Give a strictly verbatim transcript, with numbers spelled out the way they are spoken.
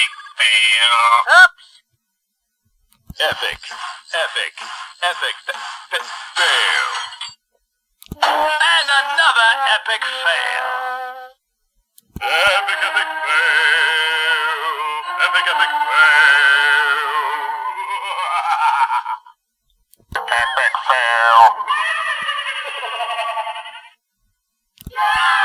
Oops. Epic, epic, epic fa- fa- fail. And another epic fail. Epic, epic fail. Epic, epic fail. Epic fail.